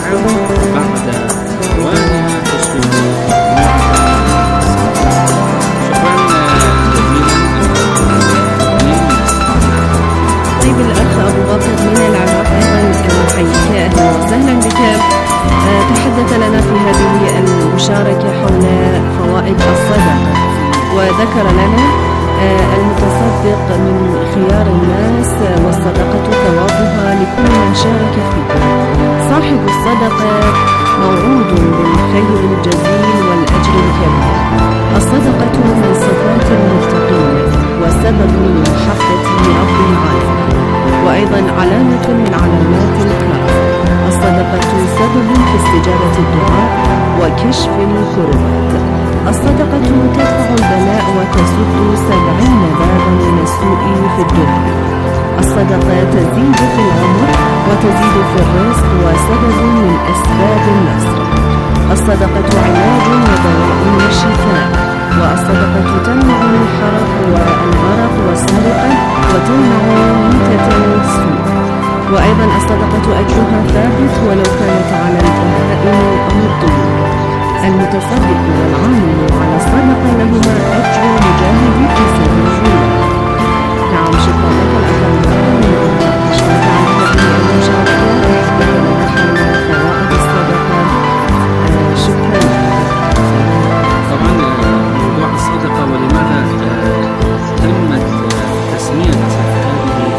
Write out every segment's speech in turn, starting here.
بعد ثوانها تصبح معها. شكرا جزيلا. طيب الأخ أبو بكر من العراق أيضا نحييك، أهلا وسهلا بك. تحدث لنا في هذه المشاركة حول فوائد الصدقة، وذكر لنا المتصدق من خيار الناس والصدقة ثوابها لكل من شارك فيه. صاحب الصدقة موعود بالخير الجزيل والأجر الكبير. الصدقة من صفات المتقين وسبب من محبة رب العالمين، وأيضا علامة من علامات الكرم. الصدقة سبب في استجابة الدعاء وكشف الكربات. الصدقة تدفع البلاء وتسد 70 بابا من السوء في الدنيا. الصدقة تزيد في العمر وتزيد في الرزق وسبب من أسباب النصر. الصدقة علاج ودواء وشفاء. والصدقة تمنع الحرق والغرق والسرقة وتمنع ميتة السوء. وأيضا الصدقة أجرها ثابت ولو كانت على البهائم أو الطيور. المتصدق والعامل على الصدقة لهما أجر مجاهد في سبيل الله. نعم، شكرا لك الأخ اشترك على هذه المشاركة حول فوائد الصدقة. شكرا. طبعا موضوع الصدقة ولماذا تمت تسمية هذه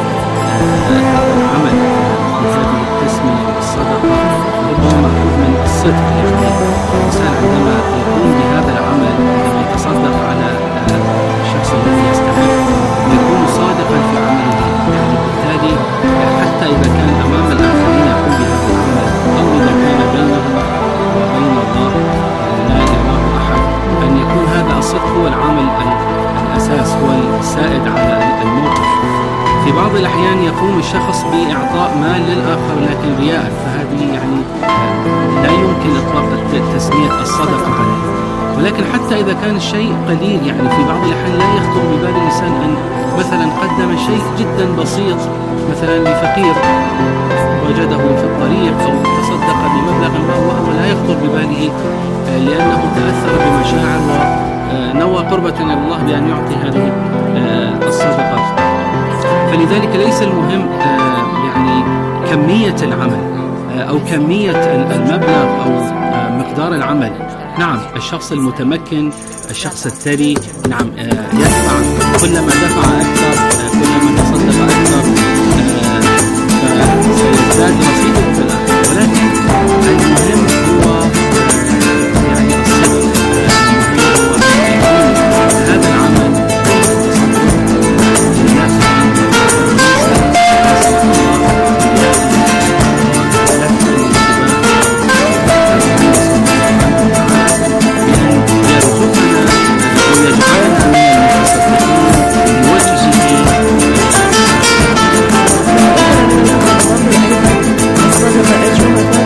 العمل بهذه التسمية بالصدقة، ربما مأخوذ من الصدق. يعني الإنسان عندما يقوم بهذا العمل، عندما يتصدق على الشخص الذي يستحق، يكون صادقا في عمله. يعني بالتالي حتى إذا كان أمام الآخرين يقوم بهذا العمل، أو إذا كان بينه وبين الله لا يراه أحد، أن يكون هذا الصدق هو العامل الأساس، هو السائد على الموقف. في بعض الأحيان يقوم الشخص بإعطاء مال للآخر لكن رياء، فهذه يعني لا يمكن إطلاق تسمية الصدقة عليه. ولكن حتى إذا كان الشيء قليل، يعني في بعض الأحيان لا يخطر ببال الإنسان أن مثلا قدم شيء جدا بسيط مثلا لفقير وجده في الطريق، أو تصدق بمبلغ ما وهو لا يخطر بباله لأنه تأثر بمشاعر ونوى قربة إلى الله بأن يعطي هذه الصدقات. فلذلك ليس المهم يعني كمية العمل أو كمية المبلغ أو مقدار العمل. نعم، الشخص المتمكن، الشخص الثري، نعم يدفع، كلما دفع أكثر كلما تصدق أكثر فسيزداد رصيده في الآخر. ولكن المهم هو يعني الصدق. المهم هو هذا العمل الصدقة أجرها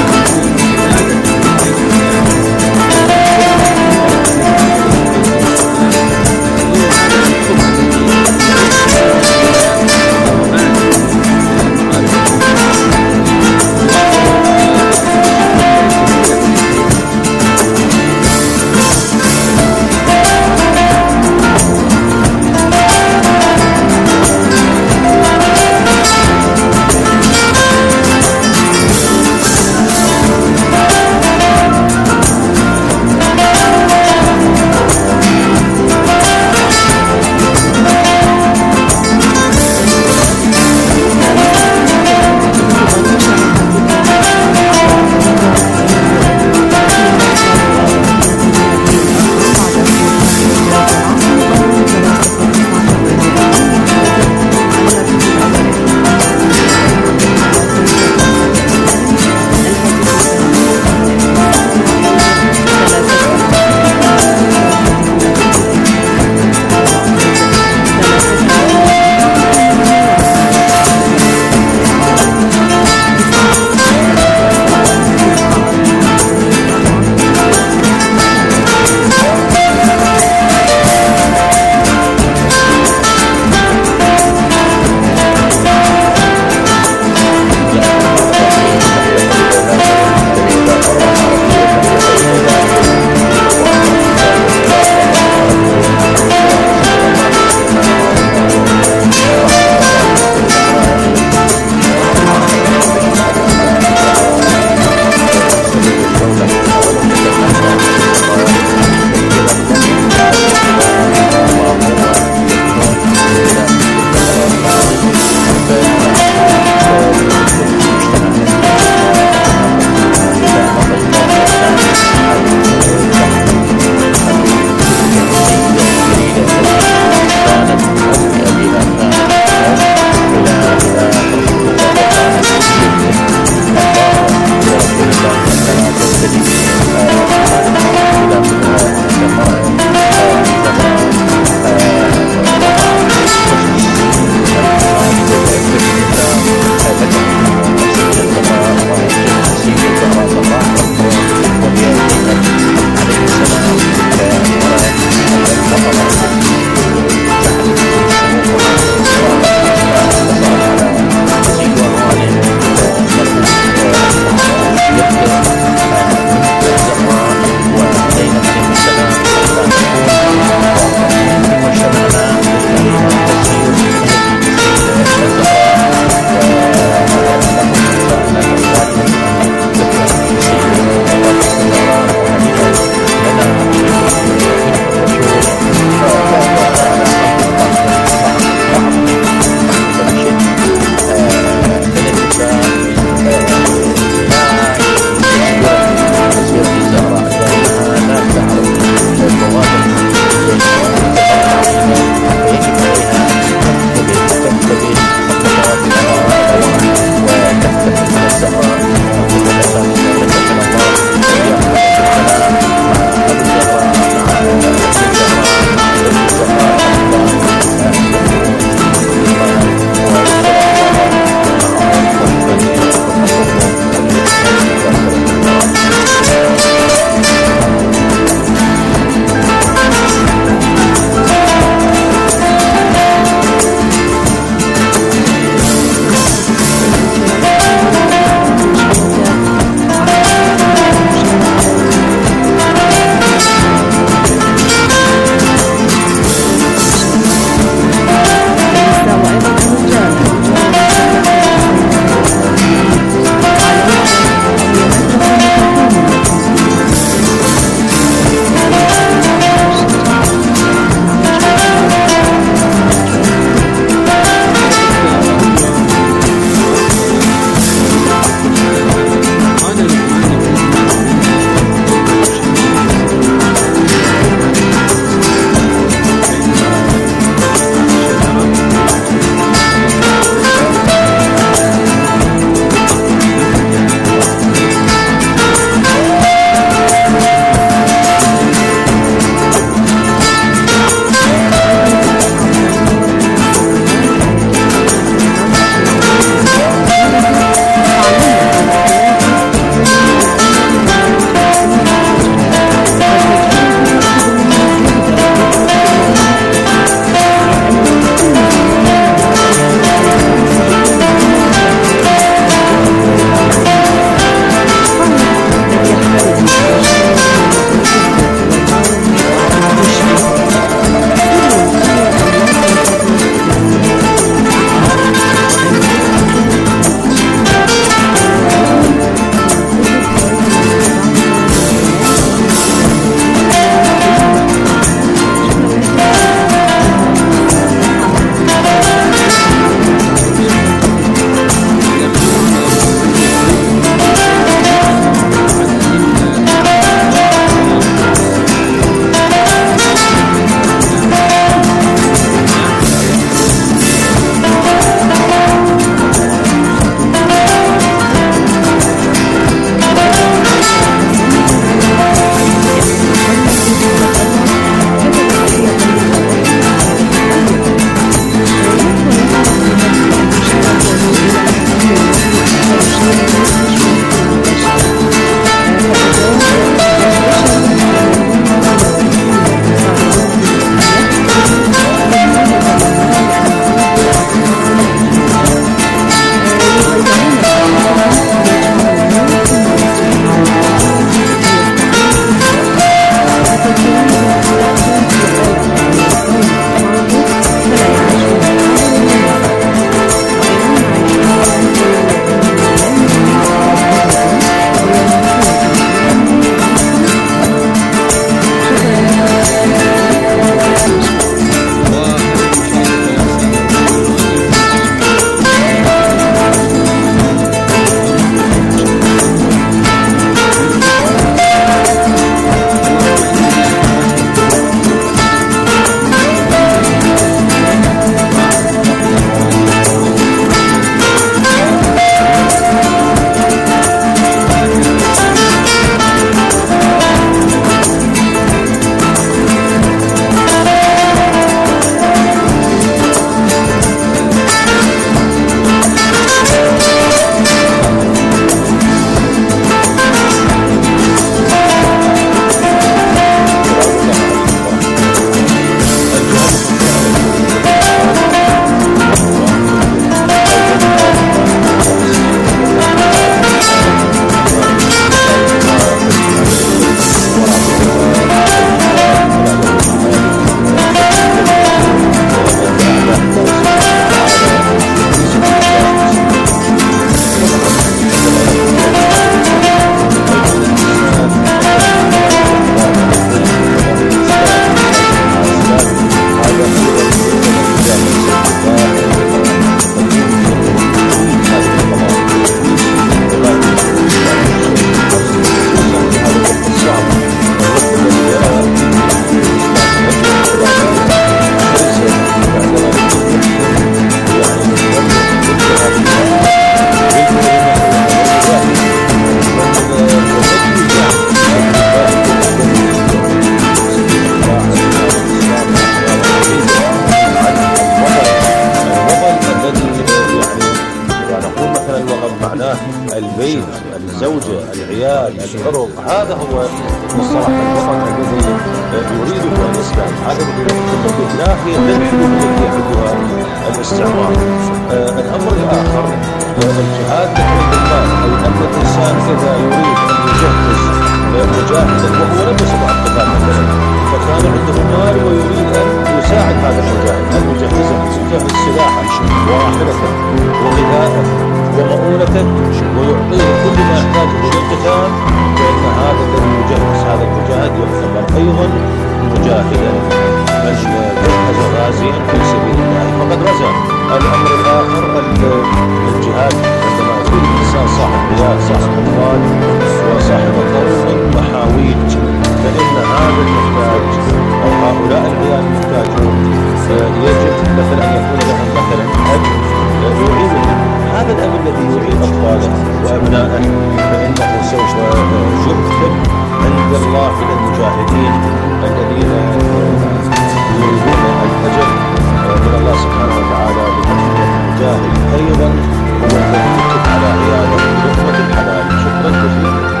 هذا الذي نتكلم به، لا هي الحدود التي يحدها الاستعمار. الأمر الآخر الجهاد بحمد الله، أي أن الإنسان إذا يريد أن يجهز مجاهدا وهو لم يستطع القتال مثلا، فكان عنده مال ويريد أن يساعد هذا المجاهد، أن يجهزه، يجهز سلاحه وراحلته وغذاءه ومؤونته ويعطيه كل ما يحتاجه للقتال، فإن هذا الذي يجهز هذا المجاهد يعتبر أيضا مجاهدا، من جهز غازيا في سبيل الله فقد غزا. الأمر الآخر الجهاد، عندما يكون الإنسان صاحب رياء، صاحب أموال وصاحب قوم وحاويج، فإن هذا المحتاج أو هؤلاء العيال المحتاجون يجب مثلا أن يكون لهم مثلا أب يعينهم. هذا الأب الذي يعين أطفاله وأبنائه فإنه سوف يكتب عند الله من المجاهدين الذين يريدون الأجر من الله سبحانه وتعالى، لأن المجاهد أيضا هو الذي يكتب على عياله لقمة الحلال. شكرا جزيلا.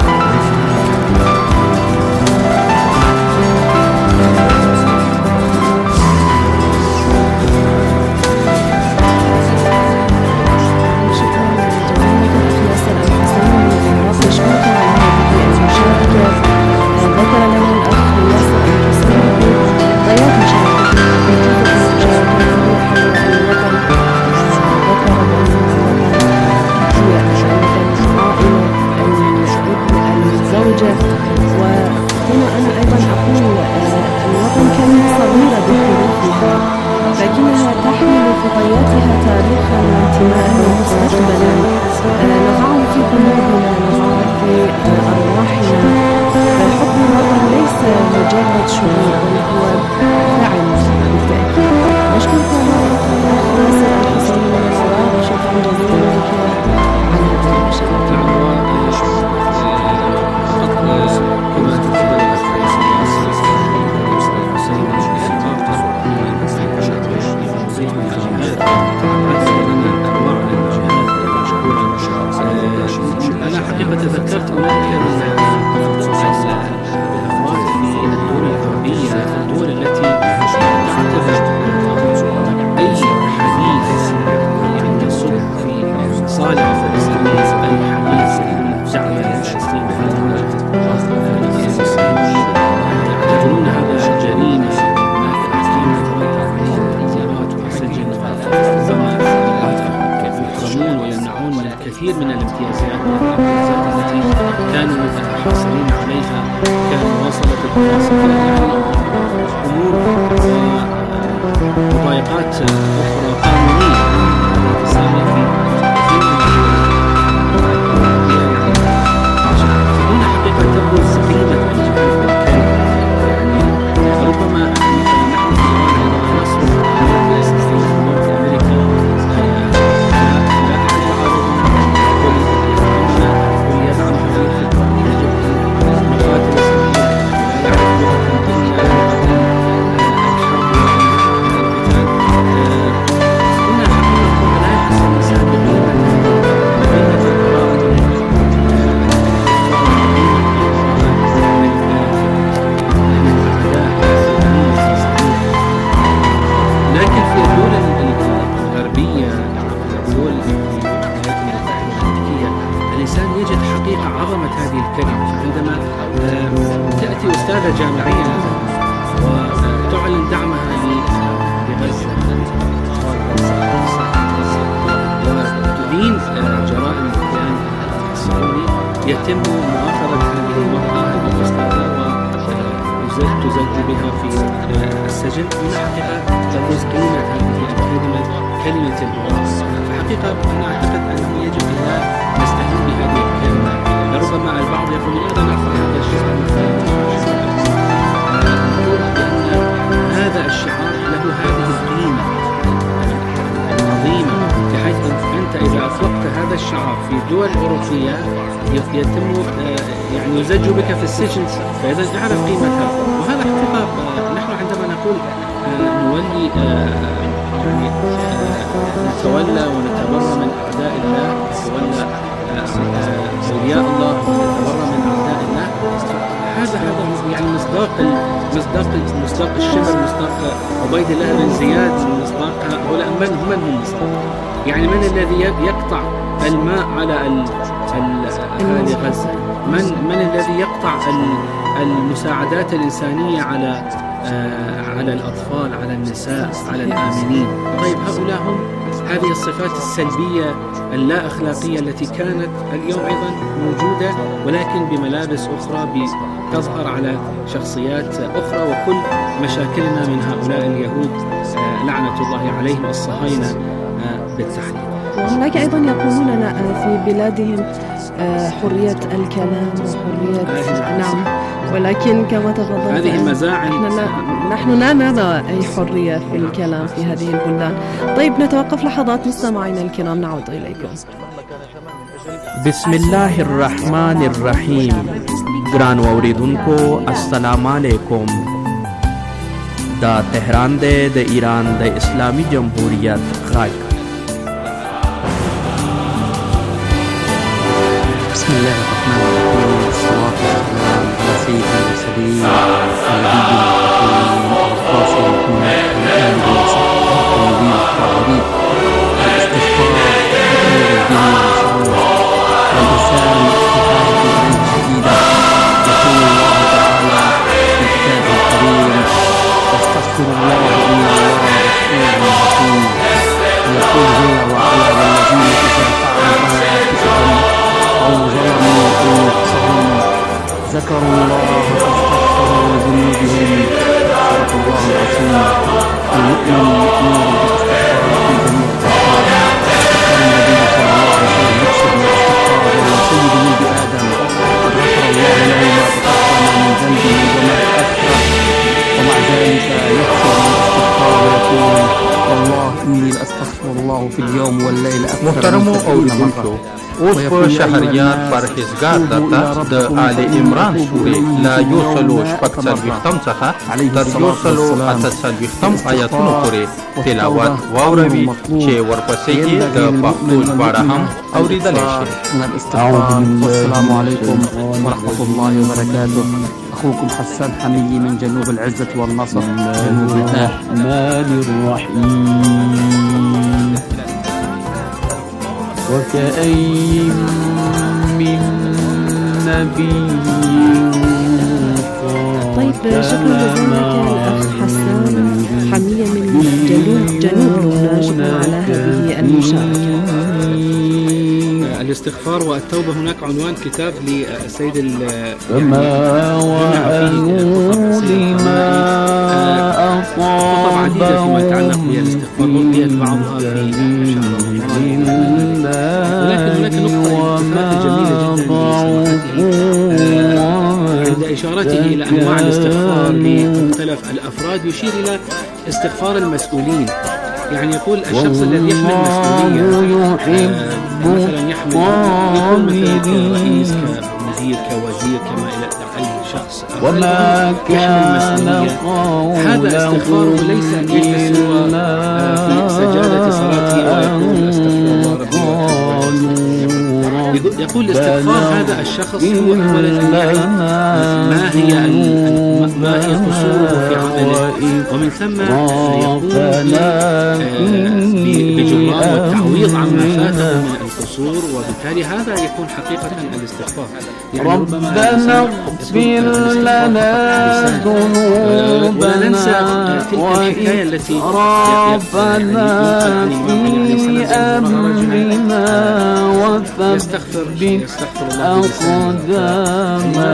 لكنها تحمل في طياتها تاريخا وانتماء ومستقبلا نضعه في قلوبنا، نضعه في أرواحنا. حب الوطن ليس مجرد شعور بل هو فعل بالتأكيد. نشكرك مرة أخرى ياسر الحسين من العراق، شكرا جزيلا لك على هذا المشاركة. كما تفضل أنا حقيقة تذكرت هناك من الأفراد في الدول الغربية، الدول التي تعتبر أي حديث يعني يصب في صالح فلسطين، أي حديث دعم فلسطين يعتبرون هذا جريمة. كثير من الامتيازات التي كانوا حاصلين عليها، كانوا وصلت الدراسة أمور ومضايقات أخرى قانونية اتصالية في هنا حقيقة تبرز قيمة الجهاد بالكلمة. يعني ربما نحن في إيران عندما نصرف على فلسطين في أمريكا تأتي أستاذة جامعية وتعلن دعمها لغزة وتدين جرائم الكيان الصهيوني، يتم مؤاخذة هذه المرأة الأستاذة وتزج بها في السجن. هنا حقيقة تبرز قيمة هذه الكلمة، كلمة الوراثة. فحقيقة أنا أعتقد أنه يجب أن نستهين بهذه الكلمة. ربما البعض يقول لماذا نأخذ هذا الشعار نقول بأن هذا الشعار له هذه القيمة العظيمة، بحيث أنت إذا أطلقت هذا الشعار في الدول الأوروبية يتم يعني يزج بك في السجن، فإذا اعرف قيمتها. وهذا حقيقة نحن عندما نقول نولي يعني نتولى ونتبرى من أعداء الله، نتولى أولياء الله ونتبرى من أعداء الله، هذا يعني مصداق مصداق الشهر، مصداق عبيد الله بن زياد، مصداق هؤلاء من هم مصداق؟ يعني من الذي يقطع الماء على أهالي غزة؟ من الذي يقطع المساعدات الإنسانية على الأطفال، على النساء، على الآمنين؟ طيب هؤلاء هم هذه الصفات السلبية اللا أخلاقية التي كانت اليوم أيضا موجودة، ولكن بملابس أخرى تظهر على شخصيات أخرى. وكل مشاكلنا من هؤلاء اليهود لعنة الله عليهم الصهاينة بالتحديد. وهناك أيضا يقولون في بلادهم حرية الكلام وحرية نعم، ولكن كما تفضلت هذه المزاعم نحن لا نرى أي حرية في الكلام في هذه البلدان. طيب نتوقف لحظات مستمعينا الكرام، نعود إليكم. بسم الله الرحمن الرحيم. ګران اوریدونکو السلام علیکم. دا تهران دی، د ایران د اسلامی جمهوریت غږ. بسم الله الرحمن الرحيم، والصلاة والسلام على سيد المرسلين ونبينا الكريم القاسم محمد وآله وصحبه الطيبين الطاهرين. الاستغفار خير الدين والإنسان في حالة غير شديدة. يقول الله تعالى في كتابه الكريم: واستغفر الله إن الله غفور رحيم. ويقول جل وعلا: والذين إذا فعلوا فاحشة أو ظلموا أنفسهم ذكروا الله فاستغفروا لذنوبهم. صدق الله العظيم. المؤمن بالاستغفار في جميع الأوقات. كان النبي صلى الله عليه وسلم يقصد بالاستغفار وهو سيد ولد آدم، وقد غفر الله له ما تقدم من ذنبه وما تأخر، ومع ذلك يكثر من الاستغفار ويقول: والله إني لأستغفر الله في اليوم والليل أكثر من 70 مرة. اوس په شهریار پرهیزګار درته د آل عمران سورې له 140 څخه تر 148 آیاتونو پورې تلاوت واوروي چې ورپسې یې د پښتو ژباړه هم اورېدلی شي. والسلام عليكم ورحمة الله وبركاته. أخوكم حسان حميي من جنوب العزة والنصر، جنوب الرحمن الرحيم. وكأين من نبي. طيب شكرا جزيلا الأخ حسان حمية من جنوب لبنان، شكرا على هذه المشاركة. الاستغفار والتوبة. هناك عنوان كتاب للسيد وما وعدوا لما خطب عديدة فيما يتعلق بالاستغفار، ورديت بعضها في شهر رمضان، ولكن هناك نقطة جميلة جدا عند إشارته إلى أنواع الاستغفار لمختلف الأفراد، يشير إلى استغفار المسؤولين. يعني يقول الشخص الذي يحمل مسؤولية، مثلا يحمل يكون مثلا كرئيس، كمدير، كوزير، كما إلى أي شخص وما كان هذا استغفاره ليس هو في سجادة صلاته ويقول استغفر الله ربي وأتوب. يقول الاستغفار هذا الشخص هو أولا أن يعرف ما هي قصوره في عمله، ومن ثم يقوم بجبران والتعويض عما فاته من القصور، وبالتالي هذا يكون حقيقة الاستغفار. يعني ربنا اغفر لنا ذنوبنا ولا ننسى تلك الحكاية التي وإسرافنا في أمرنا وثبت أقدامنا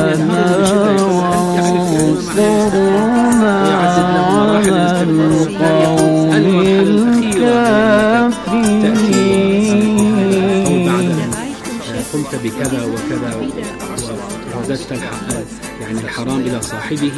وانصرنا على القوم الكافرين. قمت بكذا وكذا ورددت يعني الحرام إلى صاحبه،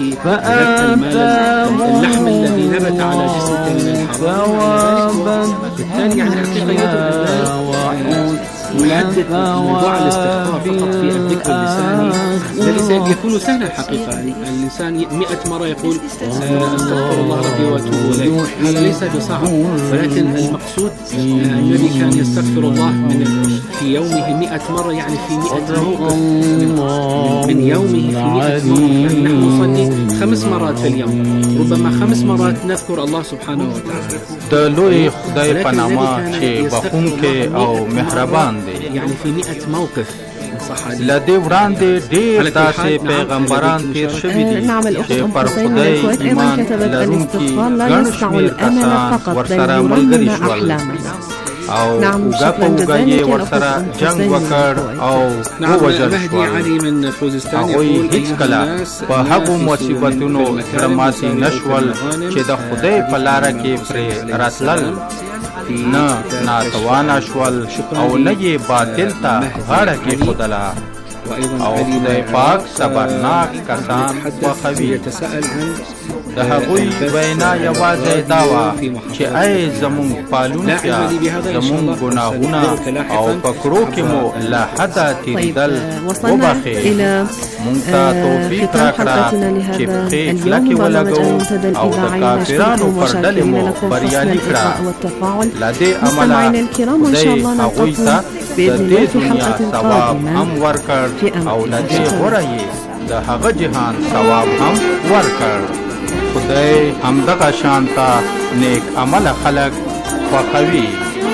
اللحم الذي نبت على جسمك من الحرام، بالتالي يعني حقيقة يجب محدد موضوع الاستغفار فقط في الذكر اللساني الذي يكون سهلا حقيقة. الإنسان 100 مرة يقول أستغفر الله ربي وأتوب إليه، هذا ليس بصعب، ولكن المقصود الذي كان يستغفر الله في يومه 100 مرة، يعني في 100 موقف من يومه في 100 موقف. يعني نحن نصلي 5 مرات في اليوم، ربما 5 مرات نذكر الله سبحانه وتعالى. د لوی خدای په نامه چې بخښونکی او مهربان دی. يعني في 100 موقف له دې وړاندې ډېر داسې پیغمبران تیر شوي دي چې پر خدای ایمان لرونکي ګڼ شمېر کسان ورسره ملګري شول او اوږه په اوږه یې ورسره جنګ وکړ او ووژل شول. هغوی هېڅکله په هغو مصیبتونو زړه ماتې نه شول چې د خدای په لاره کې پرې راتلل، نه ناتوانه شول او نه یې باطل ته غاړه کېښودله. او خدای پاک صبرناک کسان خوښوي. د هغوی وینا یوازې دا وه چې ای زمونږ پالونکیه، زمونږ ګناهونه او په کړو کې مو له حده تېرېدل وبخښې، مونږ ته توفیق راکړه چې پښې کلکې ولګوو او د کافرانو پر ډلې مو بریالي کړه. له دې امله خدای هغوی ته د دې دنیا ثواب هم ورکړ او له دې غوره یې د هغه جهان ثواب هم ورکړ. خدای همدغه شان ته نیک عمله خلک خوښوي.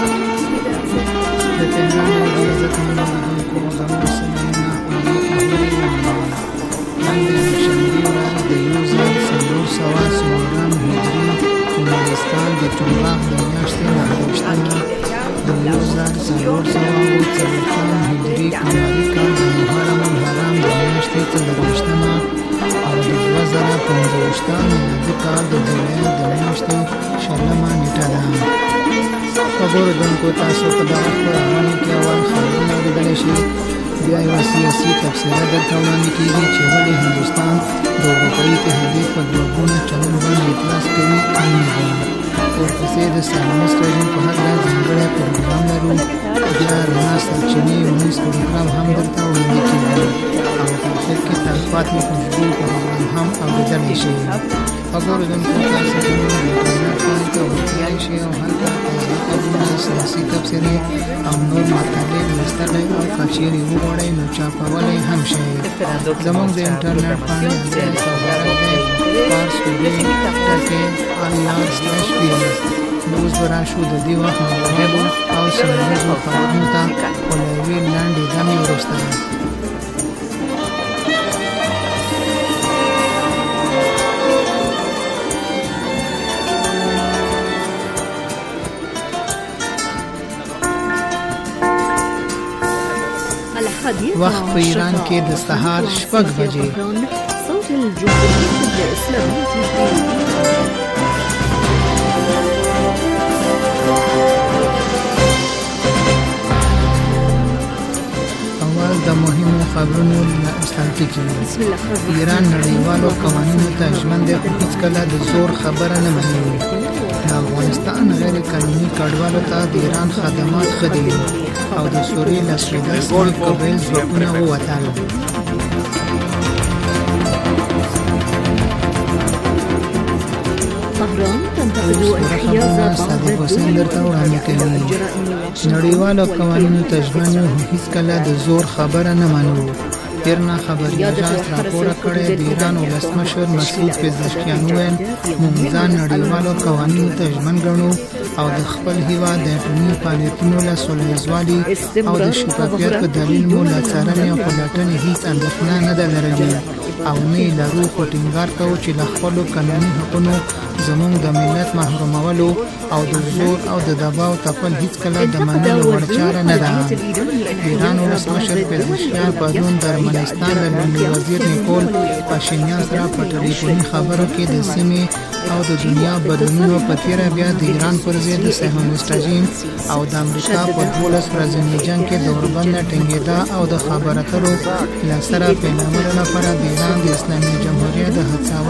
او د 2015 میلادي کال د جولای د میاشتې 16مه نیټه ده. وګورئ تاسو په دغه خپرونه کې اول خبرونه اورېدلی شئ، بیا یوه سیاسي تبصره درته وړاندې کېږي چې ولې هندوستان د اروپایي اتحادیې په ځواکونو چلند باندې اعتراض کوي او نه کوي. ورپسې د سایمونس رژیم په هکله ځانګړی پروګرام لرو، بیا رڼا سرچینې ونیز پروګرام هم درته وړاندې کېږي او په آخر کې تلفاتي خوشبو پروګرام هم اورېدلی شئ. وګورئ تاسو د انټرنیټ باندې ته ورتللی شئ او هلته تازه خبرونه، سیاسي تبصرې او نور مطالب لوستلی او که چیرې وغواړئ نو چاپولی هم شئ. زموږ د انټرنیټ باندې ادرس او عبارت دی parstoday.ir/ps. نو اوس به راشو د دې وخت مواعدو او سیمهییزو خبرونو ته خو له یوې لنډې دمې وروسته. وخت په ایران کې د سهار 6 بجې. صوت الجمهورية الإسلامية اول د مهمو خبرونو ستاتیکی. ایران نړیوالو قوانینو ته ژمن دی خو هیڅکله د زور خبره نه مني. د افغانستان غیر قانوني کډوالو ته د ایران خدمات ښه دي او د سوریې له سویډن سره قبایل ځواکونه ووتل. نړیوالو قوانینو ته ژمن یو، هیڅکله د زور خبره نه منو. ایرنا خبري اجازه راپور کړی د ایران ولسمشر مسعود پزشکیان وویل موږ ځان نړیوالو قوانینو ته ژمن ګڼو او د خپل هیواد د اټومي فعالیتونو له سوله ییزوالي او د شفافیت په دلیل مو له څارنې او پلټنې هیڅ اندېښنه نه ده لرلې او نه لرو خو ټینګار کوو چې له خپلو قانوني حقونو زموږ د ملت محرومولو او د زور او د دباو تپل هیڅکله د منلو وړ چاره نه ده. ایران ولسمشر پزشکیان پرون د ارمنستان له لومړي وزیر نیکول پاشینیان سره په ټلیفوني خبرو کې د سیمې او د دنیا بدلونونو په تیره بیا د ایران پر ضد د صهیونیست رژیم او د امریکا په 12 ورځني جنګ کې د اوربند ټینګېدا او د خبرو اترو له سره پیلامه لپاره د ایران د اسلامي جمهوریت د هڅاوه